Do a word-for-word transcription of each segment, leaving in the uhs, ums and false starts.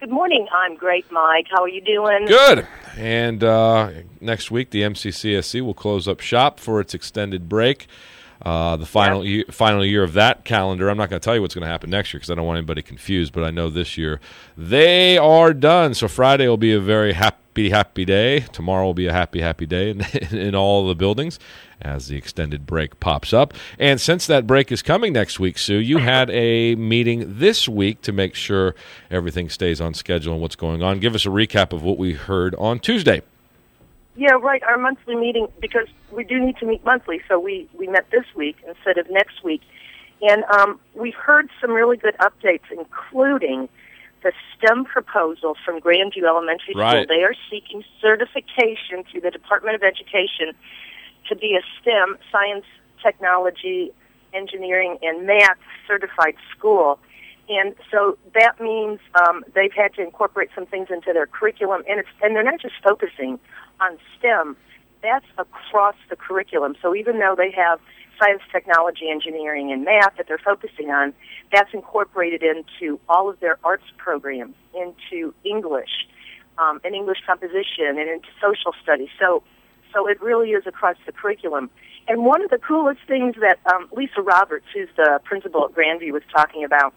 Good morning. I'm great, Mike. How are you doing? Good. And uh, next week, the M C C S C will close up shop for its extended break. Uh, the final yeah. year, final year of that calendar. I'm not going to tell you what's going to happen next year because I don't want anybody confused, but I know this year they are done. So Friday will be a very happy, happy day. Tomorrow will be a happy, happy day in, in all the buildings as the extended break pops up. And since that break is coming next week, Sue, you had a meeting this week to make sure everything stays on schedule and what's going on. Give us a recap of what we heard on Tuesday. Yeah, right, our monthly meeting, because we do need to meet monthly, so we, we met this week instead of next week. And um, we've heard some really good updates, including the STEM proposal from Grandview Elementary School. Right. They are seeking certification through the Department of Education to be a STEM, science, technology, engineering, and math certified school. And so that means um, they've had to incorporate some things into their curriculum, and it's and they're not just focusing on STEM. That's across the curriculum. So even though they have science, technology, engineering, and math that they're focusing on, that's incorporated into all of their arts programs, into English, um, and English composition, and into social studies. So, so it really is across the curriculum. And one of the coolest things that um, Lisa Roberts, who's the principal at Grandview, was talking about,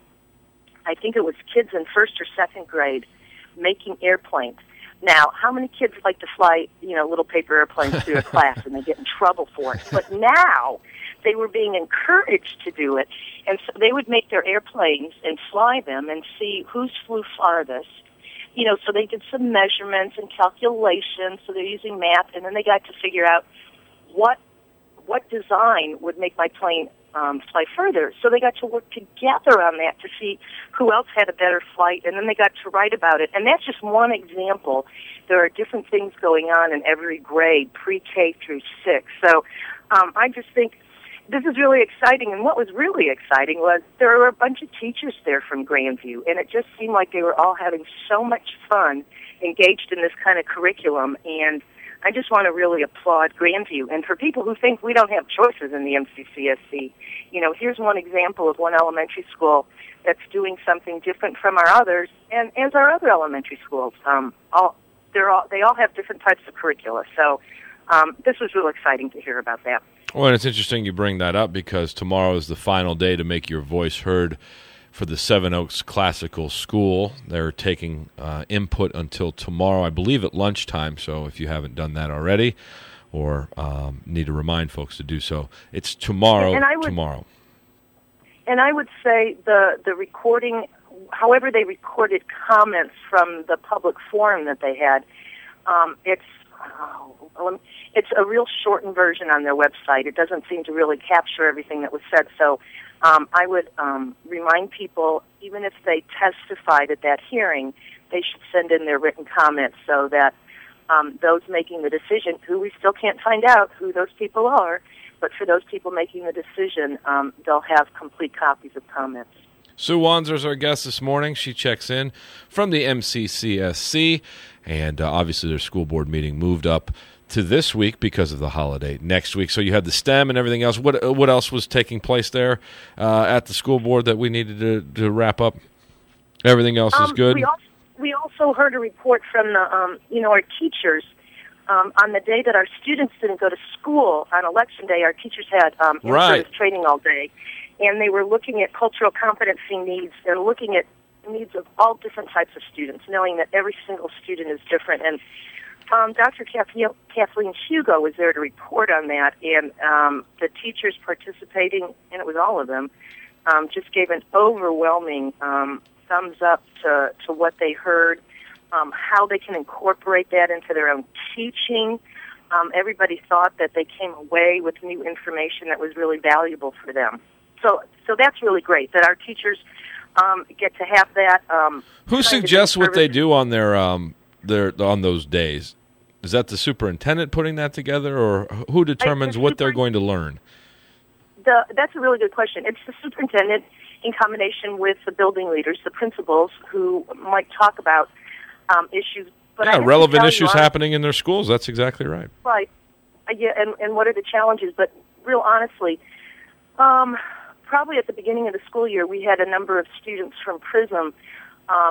I think it was kids in first or second grade making airplanes. Now, how many kids like to fly, you know, little paper airplanes through a class and they get in trouble for it? But now they were being encouraged to do it, and so they would make their airplanes and fly them and see who's flew farthest, you know, so they did some measurements and calculations, so they're using math, and then they got to figure out what what design would make my plane Um, fly further. So they got to work together on that to see who else had a better flight, and then they got to write about it. And that's just one example. There are different things going on in every grade, pre-K through six. So um, I just think this is really exciting. And what was really exciting was there were a bunch of teachers there from Grandview, and it just seemed like they were all having so much fun engaged in this kind of curriculum. And I just want to really applaud Grandview. And for people who think we don't have choices in the M C C S C, you know, here's one example of one elementary school that's doing something different from our others, and as our other elementary schools. Um, all, they're all, they all have different types of curricula. So um, this was real exciting to hear about that. Well, and it's interesting you bring that up because tomorrow is the final day to make your voice heard for the Seven Oaks Classical School. They're taking uh, input until tomorrow, I believe at lunchtime, so if you haven't done that already or um, need to remind folks to do so, it's tomorrow, and I would, tomorrow. And I would say the, the recording, however they recorded comments from the public forum that they had, um, it's oh, it's a real shortened version on their website. It doesn't seem to really capture everything that was said, so Um, I would um, remind people, even if they testified at that hearing, they should send in their written comments so that um, those making the decision, who we still can't find out who those people are, but for those people making the decision, um, they'll have complete copies of comments. Sue Wanzer is our guest this morning. She checks in from the M C C S C, and uh, obviously their school board meeting moved up to this week because of the holiday next week. So you had the STEM and everything else. What what else was taking place there uh, at the school board that we needed to, to wrap up? Everything else um, is good? We also, we also heard a report from the, um, you know, our teachers. Um, on the day that our students didn't go to school, on Election Day, our teachers had um, right. training all day, and they were looking at cultural competency needs and looking at needs of all different types of students, knowing that every single student is different. And Um, Doctor Kathleen Hugo was there to report on that, and um, the teachers participating, and it was all of them, um, just gave an overwhelming um, thumbs up to, to what they heard, um, how they can incorporate that into their own teaching. Um, everybody thought that they came away with new information that was really valuable for them. So, so that's really great that our teachers um, get to have that. Um, Who suggests what they do on their um, their on those days? Is that the superintendent putting that together, or who determines what they're going to learn? The, that's a really good question. It's the superintendent in combination with the building leaders, the principals, who might talk about um, issues. But yeah, relevant issues happening in their schools. That's exactly right. Right. Uh, yeah, and, and what are the challenges? But real honestly, um, probably at the beginning of the school year, we had a number of students from PRISM um,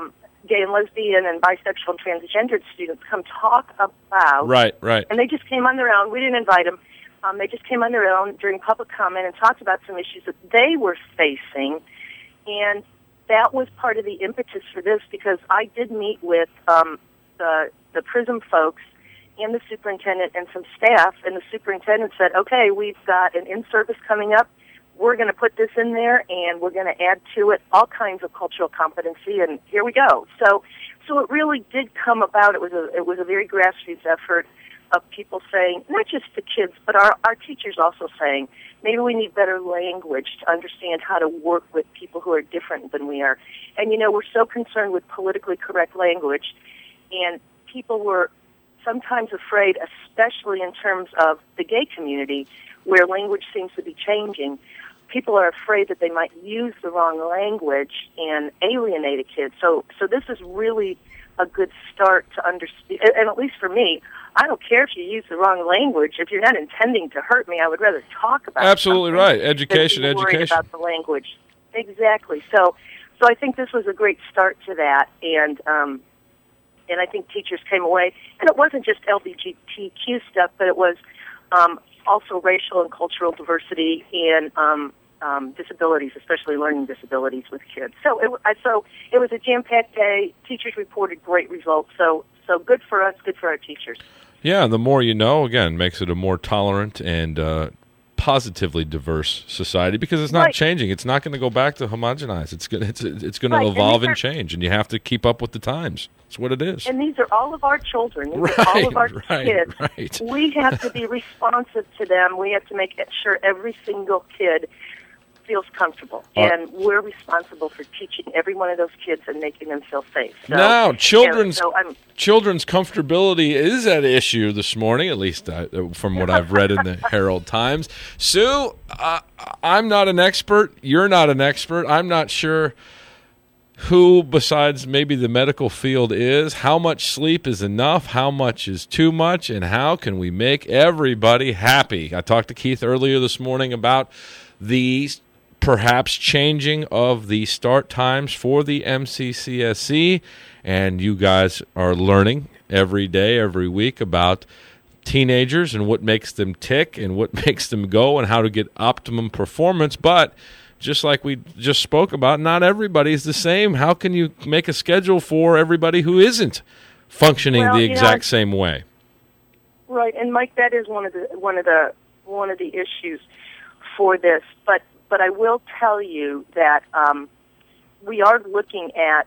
gay and lesbian and bisexual and transgendered students come talk about. Right, right. And they just came on their own. We didn't invite them. Um, they just came on their own during public comment and talked about some issues that they were facing. And that was part of the impetus for this, because I did meet with um, the, the PRISM folks and the superintendent and some staff, and the superintendent said, okay, we've got an in-service coming up. We're going to put this in there, and we're going to add to it all kinds of cultural competency, and here we go. So, so it really did come about. It was a it was a very grassroots effort of people saying, not just the kids, but our our teachers also saying, maybe we need better language to understand how to work with people who are different than we are. And you know, we're so concerned with politically correct language, and people were sometimes afraid, especially in terms of the gay community, where language seems to be changing. People are afraid that they might use the wrong language and alienate a kid. So, so this is really a good start to understand. And at least for me, I don't care if you use the wrong language. If you're not intending to hurt me, I would rather talk about. Absolutely right. Education, than be worried education. about the language. Exactly. So, so I think this was a great start to that, and um, and I think teachers came away. And it wasn't just L G B T Q stuff, but it was um, also racial and cultural diversity and um, um, disabilities, especially learning disabilities with kids. So it, I, so it was a jam-packed day. Teachers reported great results. So so good for us, good for our teachers. Yeah, the more you know, again, makes it a more tolerant and uh, positively diverse society, because it's not right. changing. It's not going to go back to homogenize. It's going it's it's going right. to evolve and, and change, and you have to keep up with the times. It's what it is. And these are all of our children. These right, are all of our right, kids. Right. We have to be responsive to them. We have to make sure every single kid feels comfortable. Uh, and we're responsible for teaching every one of those kids and making them feel safe. So, now, children's so I'm, children's comfortability is at issue this morning, at least uh, from what I've read in the Herald Times. Sue, uh, I'm not an expert. You're not an expert. I'm not sure who, besides maybe the medical field, is. How much sleep is enough? How much is too much? And how can we make everybody happy? I talked to Keith earlier this morning about the perhaps changing of the start times for the M C C S E, and you guys are learning every day, every week about teenagers and what makes them tick and what makes them go and how to get optimum performance. But just like we just spoke about, not everybody's the same. How can you make a schedule for everybody who isn't functioning well, the exact know, same way? Right, and Mike, that is one of the one of the one of the issues for this. But but I will tell you that um, we are looking at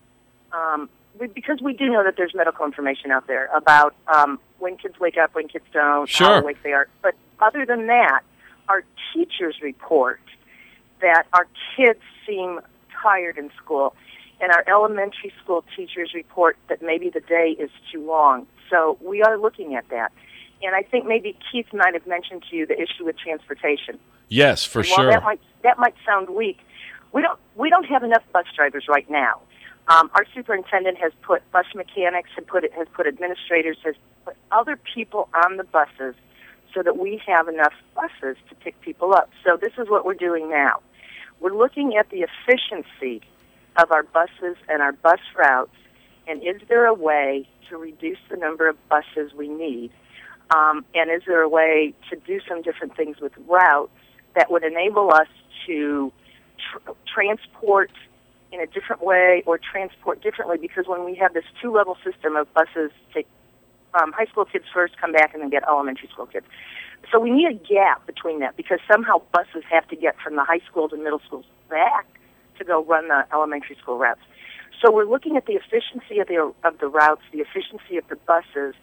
um, we, because we do know that there's medical information out there about um, when kids wake up, when kids don't, sure. how awake they are. But other than that, our teachers report that our kids seem tired in school, and our elementary school teachers report that maybe the day is too long. So we are looking at that. And I think maybe Keith might have mentioned to you the issue with transportation. Yes, for and while sure. That might, that might sound weak. We don't we don't have enough bus drivers right now. Um, our superintendent has put bus mechanics, has put has put administrators, has put other people on the buses so that we have enough buses to pick people up. So this is what we're doing now. We're looking at the efficiency of our buses and our bus routes, and is there a way to reduce the number of buses we need? Um, and is there a way to do some different things with routes that would enable us to tr- transport in a different way or transport differently? Because when we have this two-level system of buses, take um, high school kids first, come back, and then get elementary school kids. So we need a gap between that, because somehow buses have to get from the high schools and middle schools back to go run the elementary school routes. So we're looking at the efficiency of the of the routes, the efficiency of the buses,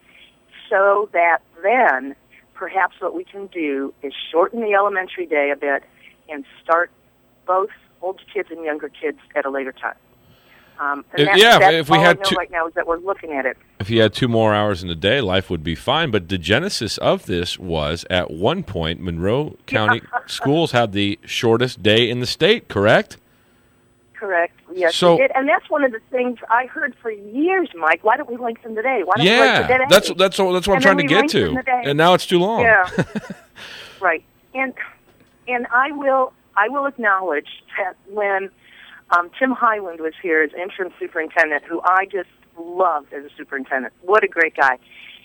so that then perhaps what we can do is shorten the elementary day a bit and start both older kids and younger kids at a later time. Um, and If, that's, yeah, that's if we all had I know two, right now is that we're looking at it. If you had two more hours in the day, life would be fine. But the genesis of this was, at one point, Monroe County schools had the shortest day in the state, correct? Correct. Yes, so, we did. And that's one of the things I heard for years, Mike. Why don't we lengthen the day? Why don't yeah, we lengthen the day? that's that's that's what I'm and trying to get to. And now it's too long. Yeah. Right. And and I will I will acknowledge that when Um, Tim Highland was here as interim superintendent, who I just loved as a superintendent. What a great guy.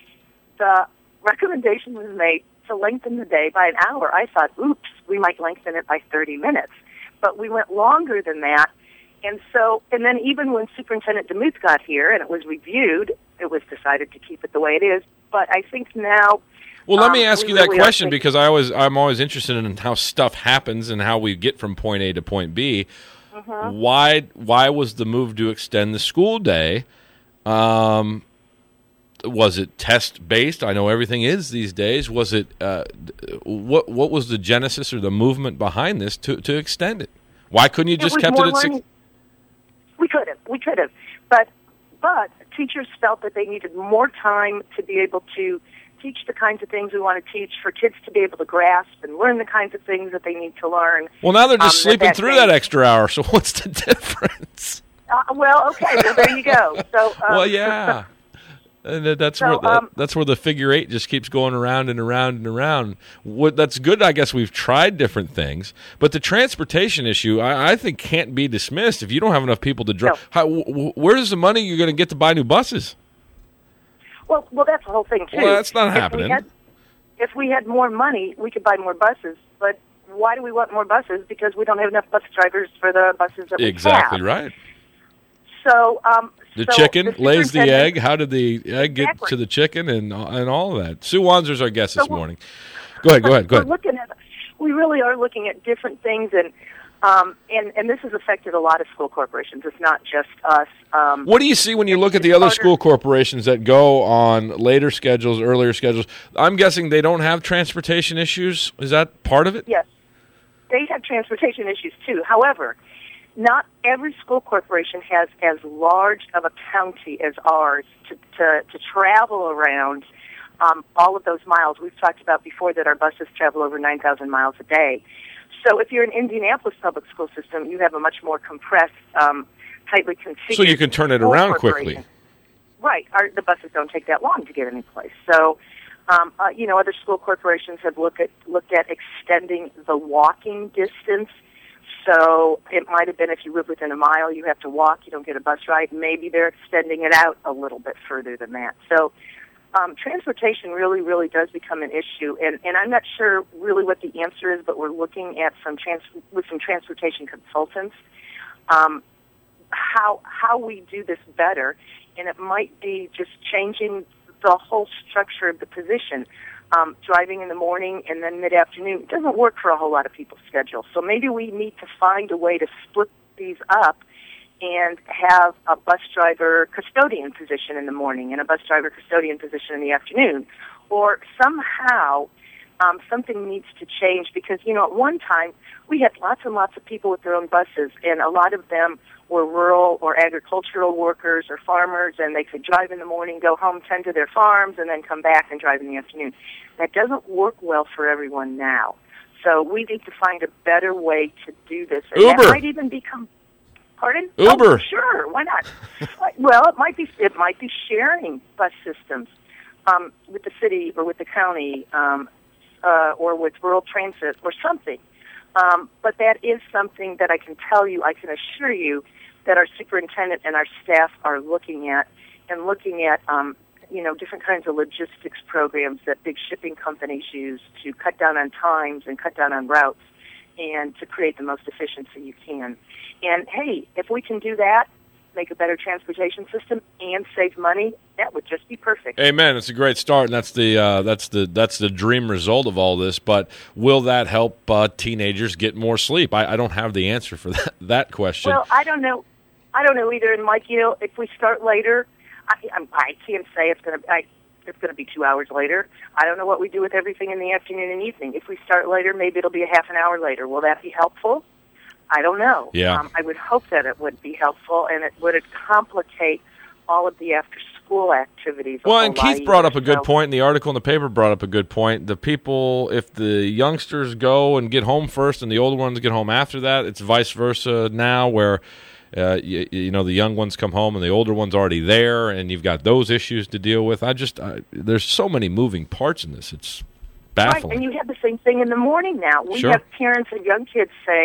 The recommendation was made to lengthen the day by an hour. I thought, oops, we might lengthen it by thirty minutes. But we went longer than that. And so, and then even when Superintendent DeMuth got here and it was reviewed, it was decided to keep it the way it is. But I think now... Well, let um, me ask we you that really are question thinking- because I always, I'm always interested in how stuff happens and how we get from point A to point B. Mhm. Why why was the move to extend the school day? Um, was it test-based? I know everything is these days. Was it uh, what what was the genesis or the movement behind this to, to extend it? Why couldn't you just was kept more it at six? learning. We could have. We could have. But but teachers felt that they needed more time to be able to teach the kinds of things we want to teach, for kids to be able to grasp and learn the kinds of things that they need to learn. Well, now they're just um, sleeping that through they- that extra hour, so what's the difference? Uh, well, okay, well, there you go. So, um, Well, yeah. And that- that's So, where the, um, that's where the figure eight just keeps going around and around and around. What that's good. I guess we've tried different things, but the transportation issue, I, I think, can't be dismissed. If you don't have enough people to drive, No. how, w- where's the money you're going to get to buy new buses? well, well, that's the whole thing, too. Well, that's not If we happening. had- If we had more money, we could buy more buses. But why do we want more buses? Because we don't have enough bus drivers for the buses that we Exactly have. right. So, um, The so chicken the lays the superintendent- egg. How did the egg get Exactly. to the chicken and and all of that? Sue Wanzer's our guest this So we're- morning. Go ahead. Go ahead. Go We're ahead. looking at, we really are looking at different things, and um, and and this has affected a lot of school corporations. It's not just us. Um, What do you see when you look at the it's other harder- school corporations that go on later schedules, earlier schedules? I'm guessing they don't have transportation issues. Is that part of it? Yes, they have transportation issues too. However, not every school corporation has as large of a county as ours to to, to travel around um, all of those miles. We've talked about before that our buses travel over nine thousand miles a day. So if you're in Indianapolis public school system, you have a much more compressed, um, tightly configured. So you can turn it school around corporation. quickly. Right. Our, the buses don't take that long to get any place. So, um, uh, you know, other school corporations have looked at looked at extending the walking distance. So it might have been if you live within a mile, you have to walk. You don't get a bus ride. Maybe they're extending it out a little bit further than that. So um, transportation really, really does become an issue, and, and I'm not sure really what the answer is, but we're looking at some trans- with some transportation consultants um, how how we do this better, and it might be just changing the whole structure of the position. Um, driving in the morning and then mid-afternoon doesn't work for a whole lot of people's schedules. So maybe we need to find a way to split these up and have a bus driver custodian position in the morning and a bus driver custodian position in the afternoon. Or somehow um, something needs to change because, you know, at one time we had lots and lots of people with their own buses, and a lot of them were rural or agricultural workers or farmers, and they could drive in the morning, go home, tend to their farms, and then come back and drive in the afternoon. That doesn't work well for everyone now. So we need to find a better way to do this. And Uber. That might even become, pardon? Uber. Oh, sure, why not? Well, it might be it might be sharing bus systems um, with the city or with the county um, uh, or with rural transit or something. Um, but that is something that I can tell you, I can assure you, that our superintendent and our staff are looking at and looking at, um, you know, different kinds of logistics programs that big shipping companies use to cut down on times and cut down on routes and to create the most efficiency you can. And, hey, if we can do that, make a better transportation system and save money, that would just be perfect. Amen. It's a great start, and that's the uh, that's the that's the dream result of all this. But will that help uh, teenagers get more sleep? I, I don't have the answer for that that question. Well, I don't know. I don't know either. And Mike, you know, if we start later, I, I'm, I can't say it's going to. It's going to be two hours later. I don't know what we do with everything in the afternoon and evening. If we start later, maybe it'll be a half an hour later. Will that be helpful? I don't know. Yeah. Um, I would hope that it would be helpful, and it would complicate all of the after-school activities. a Well, whole and lot Keith brought up either. a good So- point, and the article in the paper brought up a good point. The people, if the youngsters go and get home first and the older ones get home after that, it's vice versa now where, uh, you, you know, the young ones come home and the older one's already there, and you've got those issues to deal with. I just, I, there's so many moving parts in this. It's baffling. Right, and you have the same thing in the morning now. We Sure. have parents and young kids saying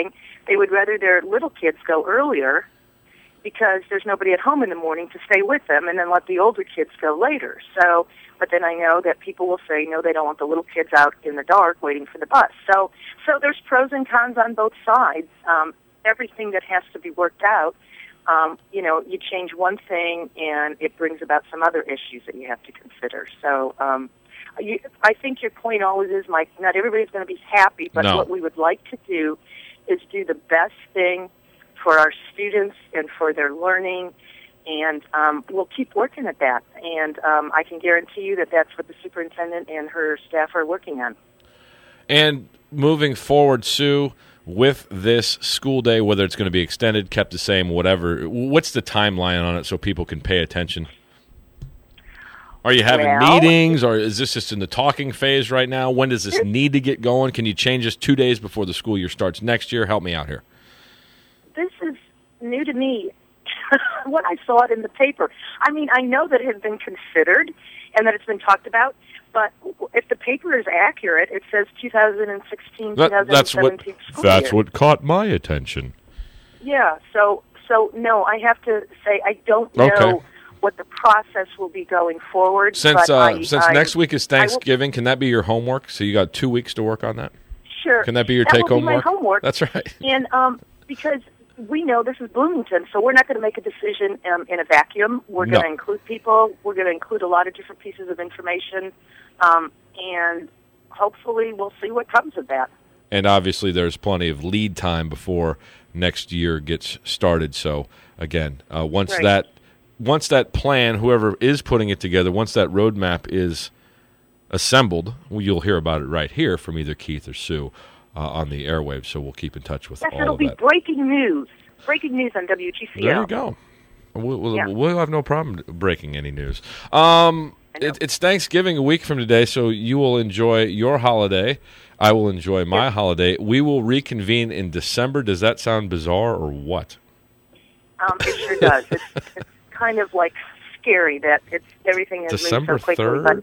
they would rather their little kids go earlier because there's nobody at home in the morning to stay with them, and then let the older kids go later. So, but then I know that people will say, no, they don't want the little kids out in the dark waiting for the bus. So, so there's pros and cons on both sides. Um, everything that has to be worked out, um, you know, you change one thing and it brings about some other issues that you have to consider. So, um, you, I think your point always is, Mike, not everybody's going to be happy, but No. what we would like to do is do the best thing for our students and for their learning, and um, we'll keep working at that. And um, I can guarantee you that that's what the superintendent and her staff are working on. And moving forward, Sue, with this school day, whether it's going to be extended, kept the same, whatever, what's the timeline on it so people can pay attention? Are you having Well, meetings, or is this just in the talking phase right now? When does this need to get going? Can you change this two days before the school year starts next year? Help me out here. This is new to me. What I saw it in the paper. I mean, I know that it has been considered and that it's been talked about, but if the paper is accurate, it says two thousand sixteen, That, two thousand seventeen that's what school that's year. what caught my attention. Yeah, so so no, I have to say I don't know Okay. what the process will be going forward. Since but uh, I, since I, next week is I will- Thanksgiving, can that be your homework? So you got two weeks to work on that. Sure. Can that be your That take will be home my work? homework. That's right. And um, because we know this is Bloomington, so we're not going to make a decision um, in a vacuum. We're No. going to include people. We're going to include a lot of different pieces of information, um, and hopefully we'll see what comes of that. And obviously, there's plenty of lead time before next year gets started. So again, uh, once Right. that once that plan, whoever is putting it together, once that roadmap is assembled, well, you'll hear about it right here from either Keith or Sue uh, on the airwaves. So we'll keep in touch with Yes, all it'll of be that. breaking news. Breaking news on W G C L. There you go. We'll, we'll, Yeah. we'll have no problem breaking any news. Um, I know. it, it's Thanksgiving a week from today, so you will enjoy your holiday. I will enjoy my Yeah. holiday. We will reconvene in December. Does that sound bizarre or what? Um, it sure does. It's, it's kind of like scary that it's everything is moving December so quickly. third? But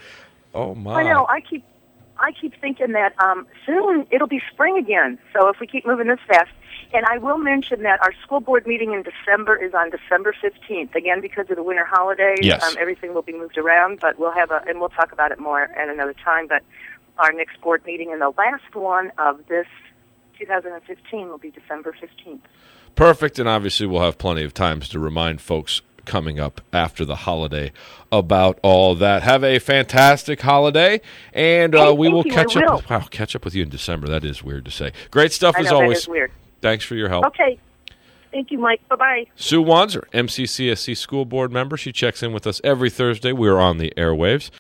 Oh, my. I know. I keep, I keep thinking that um, soon it'll be spring again. So if we keep moving this fast, and I will mention that our school board meeting in December is on December fifteenth. Again, because of the winter holidays, Yes. um, everything will be moved around. But we'll have a, and we'll talk about it more at another time. But our next board meeting and the last one of this two thousand fifteen will be December fifteenth. Perfect, and obviously we'll have plenty of times to remind folks coming up after the holiday about all that. Have a fantastic holiday, and uh, Hey, we thank will you, catch I up. will. Wow, catch up with you in December. That is weird to say. Great stuff I as know always. that is weird. Thanks for your help. Okay. Thank you, Mike. Bye-bye. Sue Wanzer, M C C S C school board member. She checks in with us every Thursday. We're on the airwaves.